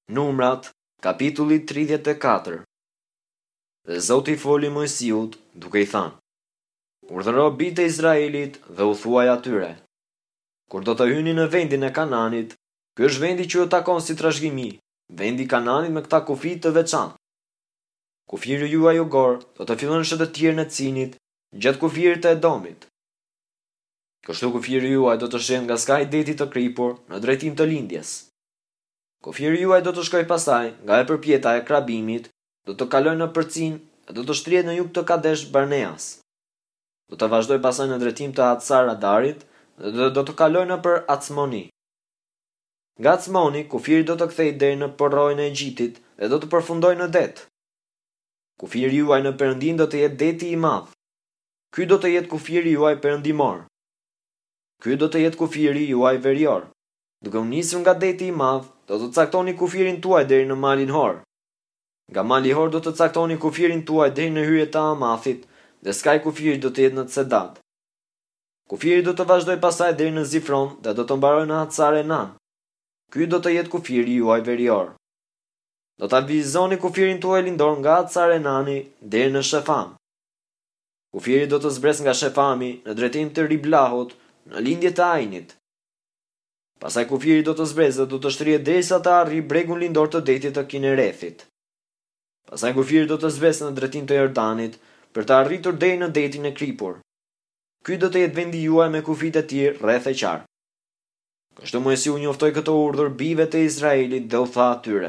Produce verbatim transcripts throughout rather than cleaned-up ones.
Numrat, kapitulli tridhjetë e katër. Dhe Zoti foli Mojsiut, duke i thënë: Urdhëro bijtë e Izraelit dhe u thuaj atyre: Kur do të hyni në vendin e Kananit, ky është vendi që ju takon si trashëgimi, vendi i Kananit me këta kufi të veçantë. Kufiri juaj jugor do të fillon në shtëtë të tjerë në Cinit, gjatë kufirit të Edomit. Kështu kufiri juaj do të shehen nga ska i detit të kripur në drejtim të lindjes. Kufiri juaj do të shkoj pasaj nga e përpjeta e krabimit, do të kaloj në përcin e do të shtrihet në jug të Kadesh Barneas. Do të vazhdoj pasaj në drejtim të Hatsar Adarit dhe do të kaloj në për Acmoni. Nga Acmoni, kufiri do të kthej deri në porrojën e Egjiptit dhe do të përfundoj në det. Kufiri juaj në perëndim do të jetë deti i madh. Ky do të jetë kufiri juaj perëndimor. Ky do të jetë kufiri juaj verior. Duke u nisur nga deti i madh, do të caktoni kufirin tuaj deri në malin Hor. Nga mali Hor do të caktoni kufirin tuaj deri në hyrjet e Hamathit, dhe skaj kufiri do të jetë në Cedad. Kufiri do të vazhdoj pasaj deri në Zifron dhe do të mbarojë në Hatsar Enan. Ky do të jetë kufiri juaj verior. Do ta vizoni kufirin tuaj lindor nga Hatsar Enani deri në Shefam. Kufiri do të zbres nga Shefami në drejtim të Riblahut, në lindje të Ainit. Pasaj kufiri do të zbresë dhe do të shtrihet derisa të arrijë bregun lindor të detit të Kinerethit. Pasaj kufiri do të zbresë në drejtim të Jordanit për të arritur deri në detin e kripur. Ky do të jetë vendi juaj me kufit e tjerë rreth e qark. Kështu Mojsiu njoftoi këtë urdhër bijve të Izraelit dhe u tha atyre: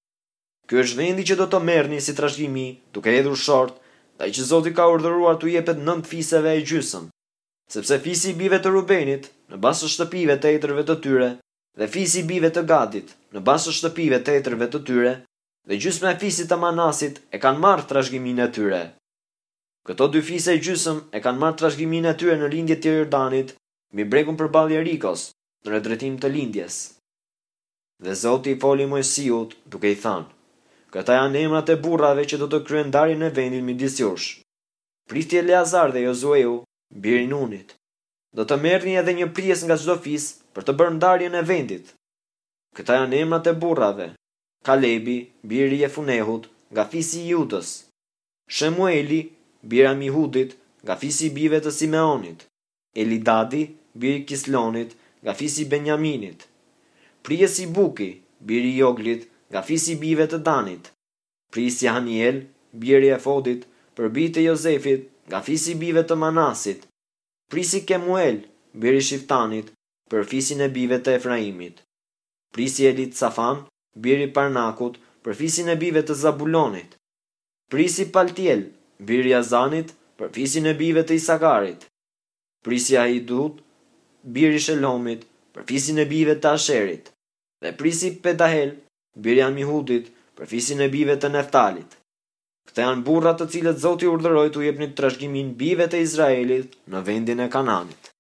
Ky është vendi që do të merrni si trashëgimi, duke hedhur short, ai që Zoti ka urdhëruar t'u jepet nënt fiseve e gjysmë. Sepse fisi i bijve të Rubenit, në bazë të shtëpive të etërve të tyre, dhe fisi i bijve të Gadit, në bazë të shtëpive të etërve të tyre, dhe gjysma e fisit të Manasit e kanë marrë trashëgiminë e tyre. Këto dy fise e gjysmë e kanë marrë trashëgiminë e tyre në lindjet të Jordanit, mbi bregun përballë Jerikos, në drejtim të lindjes. Dhe Zoti i foli Mojsiut, duke i thënë: Këta janë emrat e burrave që do të kryejnë ndarjen e vendit midis jush. Priti Eleazar dhe Jozueu, biri i Nunit. Do të merrni edhe një prijes nga çdo fis për të bërë ndarjen e vendit. Këta janë emrat e burrave: Kalebi, biri i Jefunehut, nga fisi i Judës; Shemueli, biri i Amihudit, nga fisi i bijve të Simeonit; Elidadi, biri i Kislonit, nga fisi i Benjaminit; Prijesi Buki, biri i Joglit, nga fisi i bijve të Danit; Prisi Haniel, biri i Efodit, për bijtë e Jozefit, nga fisi i bijve të Manasit; Prisi Kemuel, biri i Shiftanit, për fisin e bijve të Efraimit; Prisi Elitsafan, biri i Parnakut, për fisin e bijve të Zabulonit; Prisi Paltiel, biri i Azanit, për fisin e bijve të Isakarit; Prisi Ahidud, biri i Shelomit, për fisin e bijve të Asherit; dhe Prisi Pedahel, biri i Amihudit, për fisin e bijve të Neftalit. Këta janë burrat të cilët Zoti urdhëroi t'u jepnin trashëgimin bijve të Izraelit në vendin e Kananit.